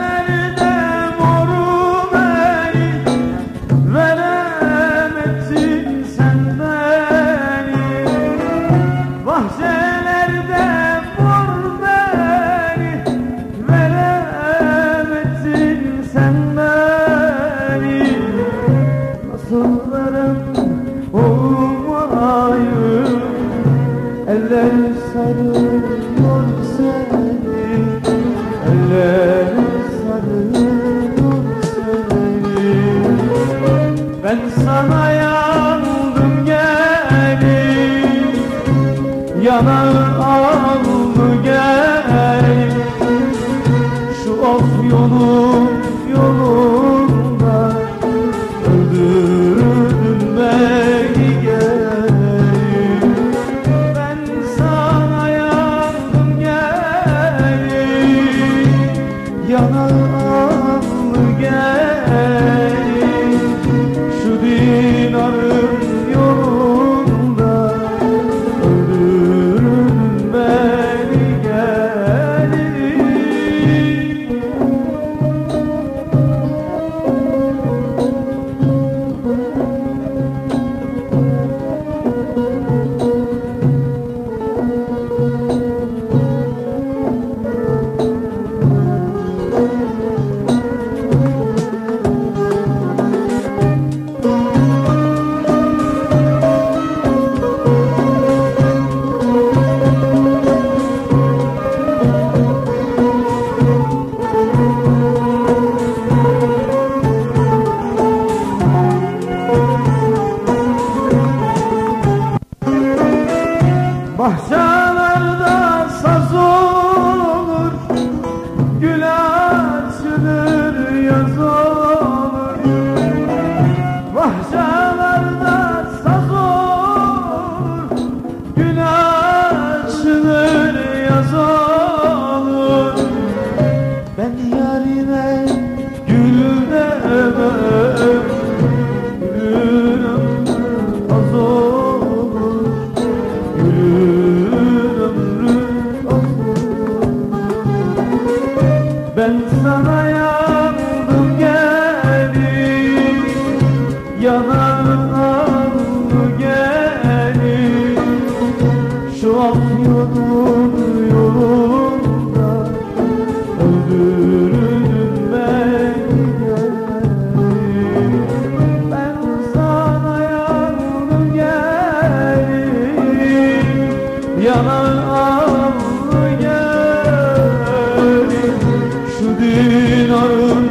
Bahçelerde moru beni, veremedin sen beni. Bahçelerde mor beni, veremedin sen beni. Nasıl verem olmayı, eller sarıyor seni, eller sarıyor seni. Ben sana yandım gelin, yanar aldı gelin. Şu Afyon'un yolunda öldürdün beni gelin. Ben sana yandım gelin, yanar aldı gelin. Şu dinarın yolunda öldürdün beni gelin. Bahçelerde saz olur, gül açılır, yaz olur. Bahçelerde saz olur, gül açılır, yaz olur. Ben yarime gül demem, gülün ömrü az olur, gülün ömrü az olur. Ben sana yandım gelin, yanar aldı gelin. Şu Afyon'un yolunda öldürdün beni gelin. Ben sana yandım gelin, yanar aldı gelin. Şu dinarın